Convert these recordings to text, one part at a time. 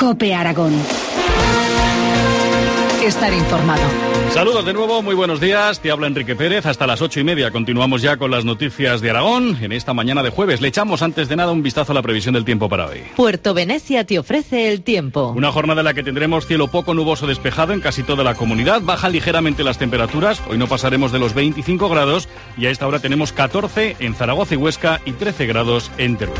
COPE Aragón. Estar informado. Saludos de nuevo, muy buenos días. Te habla Enrique Pérez. Hasta las 8:30 continuamos ya con las noticias de Aragón. En esta mañana de jueves le echamos antes de nada un vistazo a la previsión del tiempo para hoy. Puerto Venecia te ofrece el tiempo. Una jornada en la que tendremos cielo poco nuboso despejado en casi toda la comunidad. Bajan ligeramente las temperaturas. Hoy no pasaremos de los 25 grados y a esta hora tenemos 14 en Zaragoza y Huesca y 13 grados en Teruel.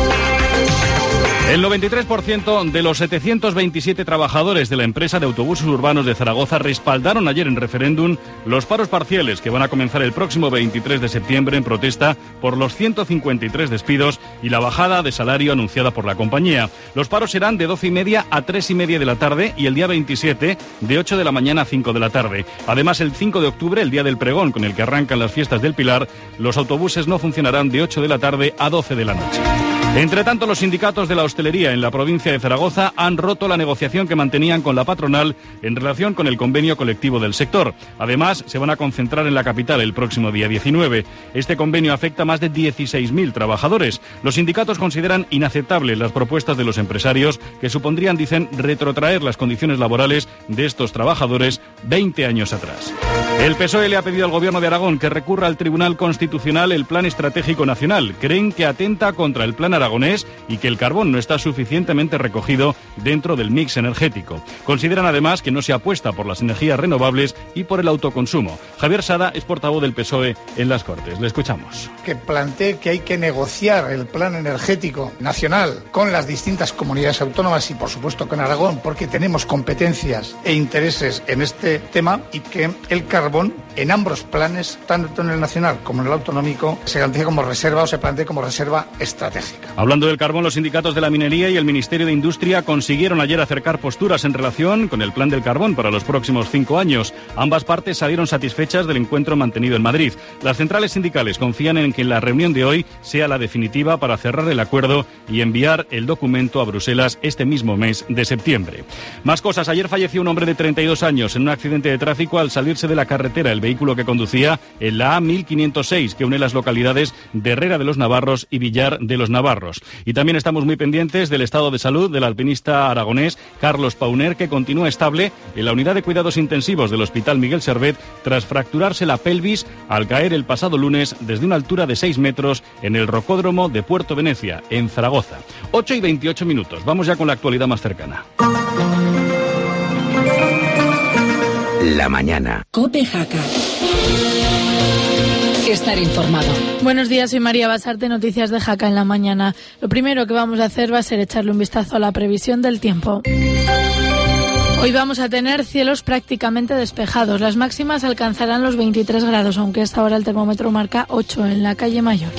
El 93% de los 727 trabajadores de la empresa de autobuses urbanos de Zaragoza respaldaron ayer en referéndum los paros parciales que van a comenzar el próximo 23 de septiembre en protesta por los 153 despidos y la bajada de salario anunciada por la compañía. Los paros serán de 12:30 a 3:30 de la tarde y el día 27 de 8 de la mañana a 5 de la tarde. Además, el 5 de octubre, el día del pregón con el que arrancan las fiestas del Pilar, los autobuses no funcionarán de 8 de la tarde a 12 de la noche. Entre tanto, los sindicatos de la hostelería en la provincia de Zaragoza han roto la negociación que mantenían con la patronal en relación con el convenio colectivo del sector. Además, se van a concentrar en la capital el próximo día 19. Este convenio afecta a más de 16.000 trabajadores. Los sindicatos consideran inaceptables las propuestas de los empresarios que supondrían, dicen, retrotraer las condiciones laborales de estos trabajadores 20 años atrás. El PSOE le ha pedido al Gobierno de Aragón que recurra al Tribunal Constitucional el Plan Estratégico Nacional. Creen que atenta contra el Plan aragonés y que el carbón no está suficientemente recogido dentro del mix energético. Consideran además que no se apuesta por las energías renovables y por el autoconsumo. Javier Sada es portavoz del PSOE en las Cortes. Le escuchamos. Que plantee que hay que negociar el plan energético nacional con las distintas comunidades autónomas y por supuesto con Aragón, porque tenemos competencias e intereses en este tema, y que el carbón en ambos planes, tanto en el nacional como en el autonómico, se garantice como reserva o se plantee como reserva estratégica. Hablando del carbón, los sindicatos de la minería y el Ministerio de Industria consiguieron ayer acercar posturas en relación con el plan del carbón para los próximos 5 años. Ambas partes salieron satisfechas del encuentro mantenido en Madrid. Las centrales sindicales confían en que la reunión de hoy sea la definitiva para cerrar el acuerdo y enviar el documento a Bruselas este mismo mes de septiembre. Más cosas. Ayer falleció un hombre de 32 años en un accidente de tráfico al salirse de la carretera el vehículo que conducía en la A1506, que une las localidades de Herrera de los Navarros y Villar de los Navarros. Y también estamos muy pendientes del estado de salud del alpinista aragonés Carlos Pauner, que continúa estable en la unidad de cuidados intensivos del Hospital Miguel Servet tras fracturarse la pelvis al caer el pasado lunes desde una altura de 6 metros en el rocódromo de Puerto Venecia, en Zaragoza. 8:28. Vamos ya con la actualidad más cercana. La mañana. COPE Jaca. Estar informado. Buenos días, soy María Basarte, noticias de Jaca en la mañana. Lo primero que vamos a hacer va a ser echarle un vistazo a la previsión del tiempo. Hoy vamos a tener cielos prácticamente despejados. Las máximas alcanzarán los 23 grados, aunque a esta hora el termómetro marca 8 en la calle Mayor.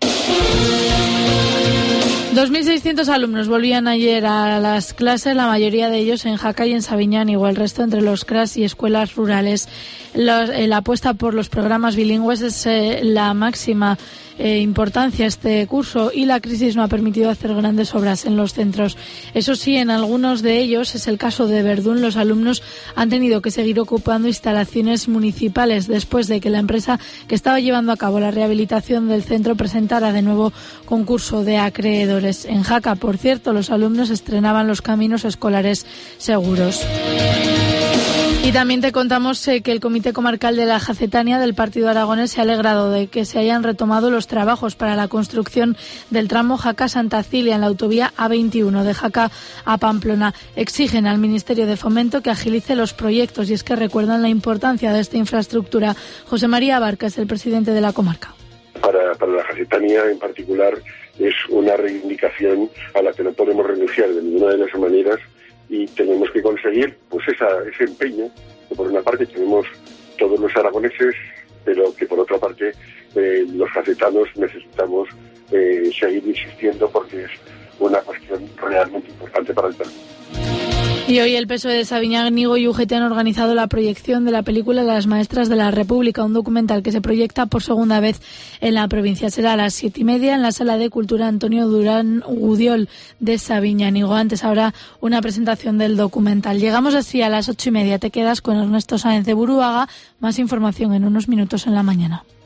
2.600 alumnos volvían ayer a las clases, la mayoría de ellos en Jaca y en Sabiñán, igual el resto entre los CRAS y escuelas rurales. La apuesta por los programas bilingües es la máxima importancia este curso, y la crisis no ha permitido hacer grandes obras en los centros. Eso sí, en algunos de ellos, es el caso de Verdún, los alumnos han tenido que seguir ocupando instalaciones municipales después de que la empresa que estaba llevando a cabo la rehabilitación del centro presentara de nuevo concurso de acreedores. En Jaca, por cierto, los alumnos estrenaban los caminos escolares seguros. Y también te contamos que el Comité Comarcal de la Jacetania del Partido Aragonés se ha alegrado de que se hayan retomado los trabajos para la construcción del tramo Jaca-Santa Cilia en la autovía A21 de Jaca a Pamplona. Exigen al Ministerio de Fomento que agilice los proyectos, y es que recuerdan la importancia de esta infraestructura. José María Abarca es el presidente de la comarca. Para la Jacetania en particular es una reivindicación a la que no podemos renunciar de ninguna de las maneras, y tenemos que conseguir pues ese empeño que por una parte tenemos todos los aragoneses, pero que por otra parte los jacetanos necesitamos seguir insistiendo, porque es una cuestión realmente importante para el país. Y hoy el PSOE de Sabiñán, Nigo y UGT han organizado la proyección de la película Las Maestras de la República, un documental que se proyecta por segunda vez en la provincia. Será a las 7:30 en la Sala de Cultura Antonio Durán Gudiol de Sabiñán. Nigo, antes habrá una presentación del documental. Llegamos así a las 8:30. Te quedas con Ernesto Sáenz de Buruaga. Más información en unos minutos en la mañana.